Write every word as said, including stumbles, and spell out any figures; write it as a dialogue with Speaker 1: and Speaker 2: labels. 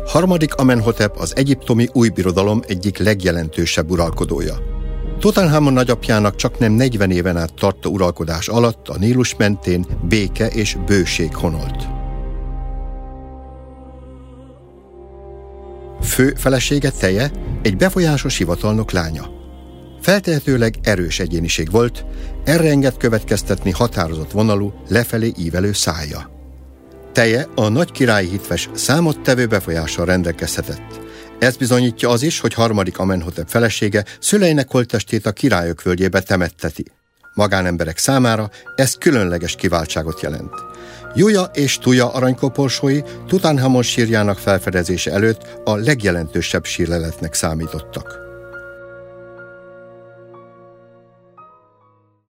Speaker 1: Harmadik Amenhotep az egyiptomi új birodalom egyik legjelentősebb uralkodója. Tutanhamon nagyapjának csaknem negyven éven át tartó uralkodás alatt a Nílus mentén béke és bőség honolt. Fő felesége Teje egy befolyásos hivatalnok lánya. Feltehetőleg erős egyéniség volt, erre enged következtetni határozott vonalú, lefelé ívelő szája. Teje a nagy királyi hitves számottevő befolyással rendelkezhetett. Ez bizonyítja az is, hogy harmadik Amenhotep felesége szüleinek holttestét a királyok völgyébe temetteti. Magánemberek számára ez különleges kiváltságot jelent. Juja és Tuja aranykoporsói Tutanhamon sírjának felfedezése előtt a legjelentősebb sírleletnek számítottak.